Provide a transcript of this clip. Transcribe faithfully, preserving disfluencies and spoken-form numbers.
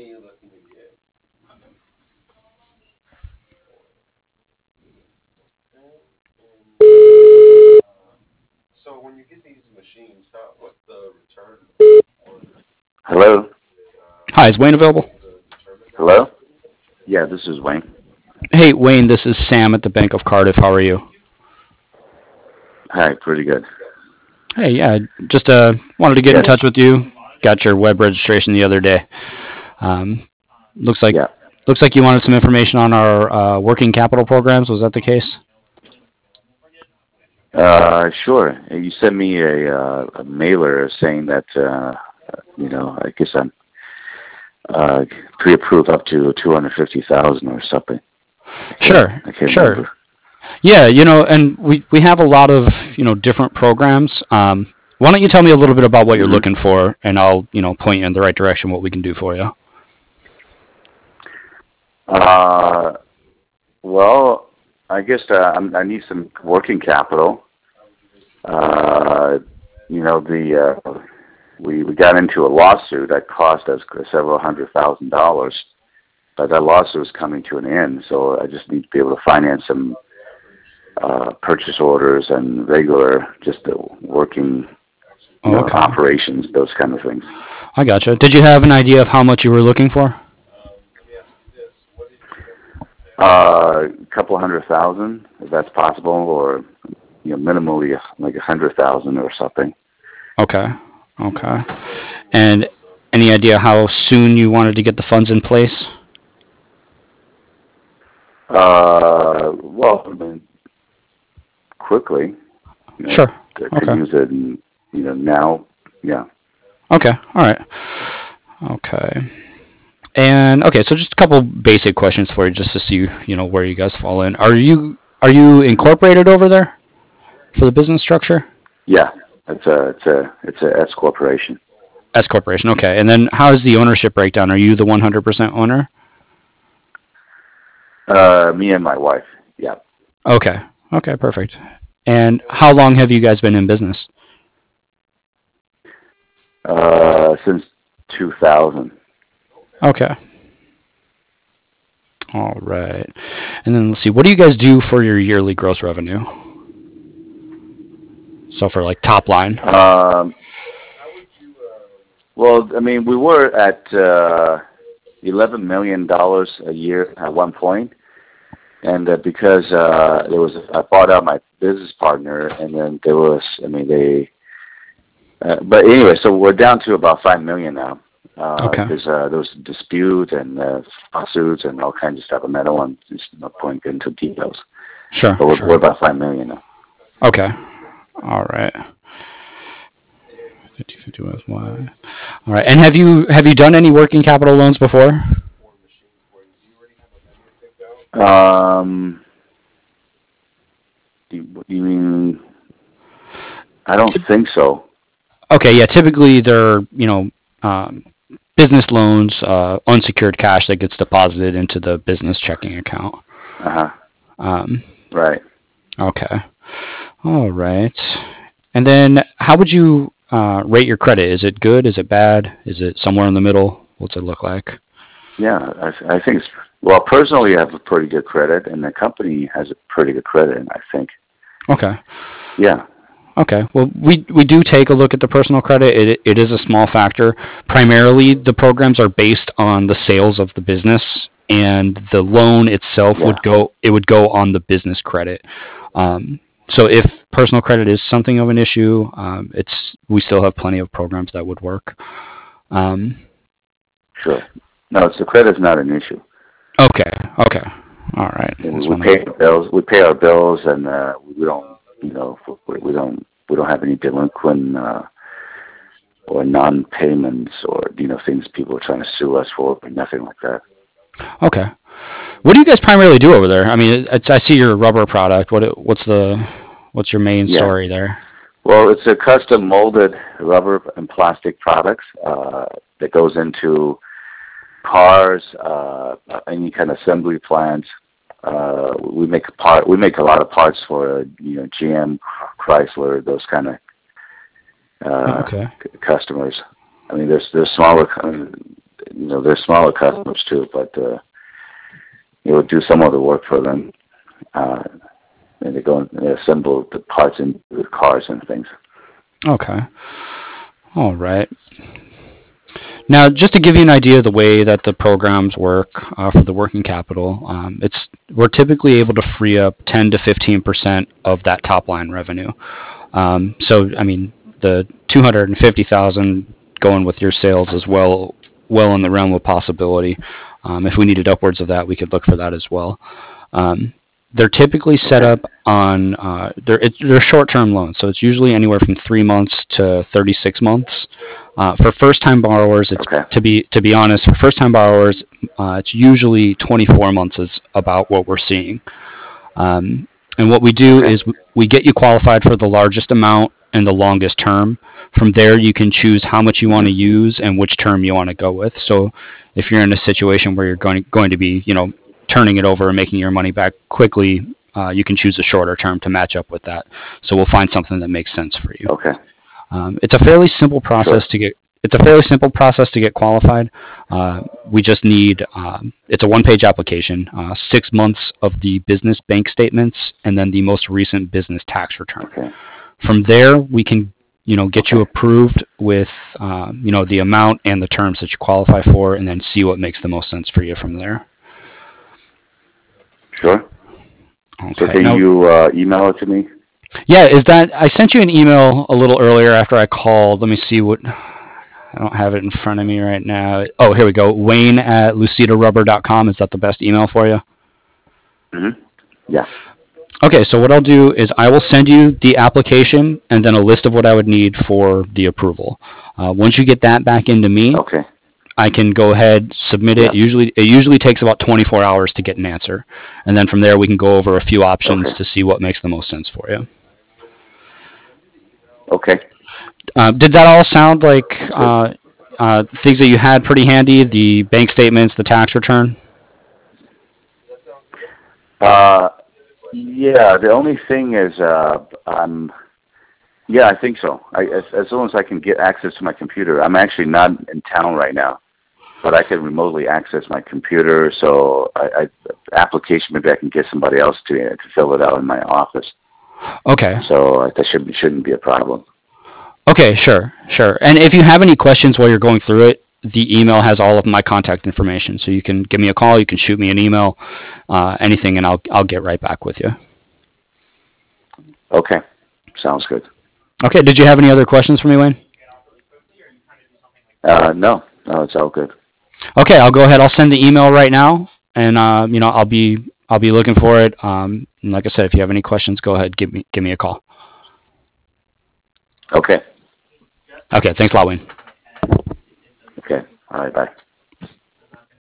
Hello? Hi, is Wayne available? Hello? Yeah, this is Wayne. Hey, Wayne, this is Sam at the Bank of Cardiff. How are you? Hi, pretty good. Hey, yeah, just uh wanted to get in Yes. touch with you. Got your web registration the other day. Um, looks like Yeah. looks like you wanted some information on our uh, working capital programs. Was that the case? Uh, sure. You sent me a, uh, a mailer saying that, uh, you know, I guess I'm uh, pre-approved up to two hundred fifty thousand or something. I can't, Sure, I can't sure. remember. Yeah, you know, and we we have a lot of you know different programs. Um, why don't you tell me a little bit about what you're hmm looking for, and I'll you know point you in the right direction what we can do for you. Uh, well, I guess uh, I'm, I need some working capital. Uh, you know, the uh, we we got into a lawsuit that cost us several hundred thousand dollars, but that lawsuit is coming to an end. So I just need to be able to finance some uh, purchase orders and regular, just the working, you Oh, know, okay. operations, those kind of things. I gotcha. Did you have an idea of how much you were looking for? Uh, a couple hundred thousand, if that's possible, or you know, minimally like a hundred thousand or something. Okay. Okay. And any idea how soon you wanted to get the funds in place? Uh, well, I mean, quickly, you know, Sure. I could Okay. use it, in, you know, now. Yeah. Okay. All right. Okay. And okay, so just a couple basic questions for you, just to see you know where you guys fall in. Are you are you hmm incorporated over there for the business structure? Yeah. It's a, it's a, it's a S corporation. S corporation. Okay. And then how is the ownership breakdown? Are you the one hundred percent owner? Uh, me and my wife. Yeah. Okay. Okay. Perfect. And how long have you guys been in business? Uh, since two thousand. Okay. All right. And then let's see. What do you guys do for your yearly gross revenue? So for like top line. Um, well, I mean, we were at uh, eleven million dollars a year at one point, and uh, because uh, there was, I bought out my business partner, and then there was, I mean, they. Uh, but anyway, so we're down to about five million now. Uh, Okay. because uh, there was a dispute and uh, lawsuits and all kinds of stuff. I mean, I don't want to not point into details, Sure. but we're, we're Sure. about five million now. Okay. All right. fifty fifty with Y. All right. And have you have you done any working capital loans before? Um, do you, you mean? I don't think so. Okay. Yeah. Typically, they're you know um, business loans, uh, unsecured cash that gets deposited into the business checking account. Uh huh. Um, Right. okay. All right. And then, how would you uh, rate your credit? Is it good? Is it bad? Is it somewhere in the middle? What's it look like? Yeah, I, I think it's, well, personally, I have a pretty good credit, and the company has a pretty good credit, I think. Okay. Yeah. Okay. Well, we we do take a look at the personal credit. It it is a small factor. Primarily, the programs are based on the sales of the business, and the loan itself Yeah. would go it would go on the business credit. Um, so if personal credit is something of an issue, um, it's we still have plenty of programs that would work. Um, Sure. No, it's the credit's not an issue. okay. Okay. All right. And we, Just we want to. pay our bills. We pay our bills, and uh, we don't, you know, we, we don't we don't have any delinquent uh, or non-payments or you know things people are trying to sue us for, but nothing like that. Okay. What do you guys primarily do over there? I mean, it's, I see your rubber product. What what's the what's your main Yeah. story there? Well, it's a custom molded rubber and plastic products uh, that goes into cars, uh, any kind of assembly plants. Uh, we make a part. We make a lot of parts for you know G M, Chrysler, those kind of uh, Okay. c- customers. I mean, there's there's smaller. I mean, you know, they're smaller customers too, but uh, it would do some of the work for them. Uh, and they go and they assemble the parts into the cars and things. Okay. All right. Now, just to give you an idea of the way that the programs work uh, for the working capital, um, it's we're typically able to free up ten to fifteen percent of that top line revenue. Um, so, I mean, the two hundred fifty thousand going with your sales is well well in the realm of possibility. Um, if we needed upwards of that, we could look for that as well. Um, they're typically set Okay. up on uh, they're it, they're short-term loans, so it's usually anywhere from three months to thirty-six months. Uh, for first-time borrowers, it's Okay. to be to be honest, for first-time borrowers, uh, it's usually twenty-four months is about what we're seeing. Um, and what we do Okay. is we, we get you qualified for the largest amount and the longest term. From there, you can choose how much you want to Mm-hmm. use and which term you want to go with. So, if you're in a situation where you're going going to be, you know, turning it over and making your money back quickly, uh, you can choose a shorter term to match up with that. So we'll find something that makes sense for you. Okay. Um, it's a fairly simple process Sure. to get. It's a fairly simple process to get qualified. Uh, we just need. Um, it's a one-page application, uh, six months of the business bank statements, and then the most recent business tax return. Okay. From there, we can, you know, get you Okay. approved with, um, you know, the amount and the terms that you qualify for, and then see what makes the most sense for you from there. Sure. So Okay. can Now, you uh, email it to me? yeah, is that I sent you an email a little earlier after I called. Let me see what. I don't have it in front of me right now. Oh, here we go. Wayne at lucida rubber dot com. Is that the best email for you? Mm-hmm. Yeah. Okay, so what I'll do is I will send you the application and then a list of what I would need for the approval. Uh, once you get that back into me, Okay. I can go ahead, submit it. Yeah. Usually, it usually takes about twenty-four hours to get an answer, and then from there we can go over a few options Okay. to see what makes the most sense for you. Okay. Uh, did that all sound like That's good. uh, uh, things that you had pretty handy? The bank statements, the tax return. Uh, yeah. The only thing is, uh, I'm. Yeah, I think so. I, as, as long as I can get access to my computer, I'm actually not in town right now, but I can remotely access my computer. So, I, I application maybe I can get somebody else to to fill it out in my office. Okay. So uh, that shouldn't shouldn't be a problem. Okay, sure, sure. And if you have any questions while you're going through it, the email has all of my contact information, so you can give me a call, you can shoot me an email, uh, anything, and I'll I'll get right back with you. Okay. Sounds good. Okay. Did you have any other questions for me, Wayne? Uh, no, no, it's all good. Okay, I'll go ahead. I'll send the email right now, and uh, you know I'll be I'll be looking for it. Um, and like I said, if you have any questions, go ahead, give me give me a call. Okay. Okay. Thanks a lot, Wayne. Okay. All right. Bye.